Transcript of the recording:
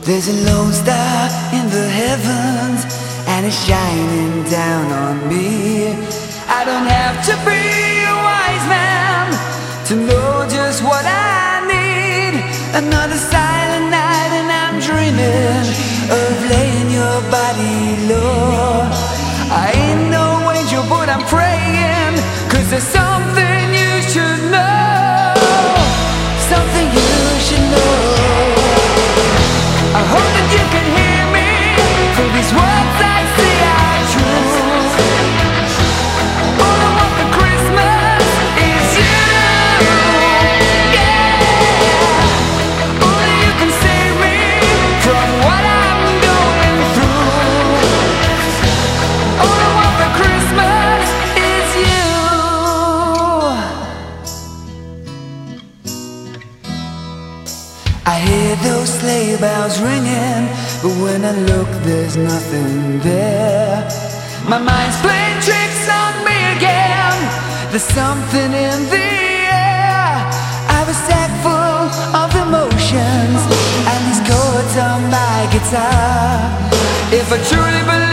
There's a lone star in the heavens, and it's shining down on me. I don't have to be a wise man to know just what I need. Another silent night and I'm dreaming of laying your body low. I ain't no angel but I'm praying, 'cause there's something you should know. Something you should know. I hope that you can hear me, for these words I say are true. All I want for Christmas is you. Yeah. Only you can save me from what I'm going through. All I want for Christmas is you. I hear those sleigh bells ringing, but when I look there's nothing there. My mind's playing tricks on me again. There's something in the air. I have a sack full of emotions, and these chords on my guitar. If I truly believe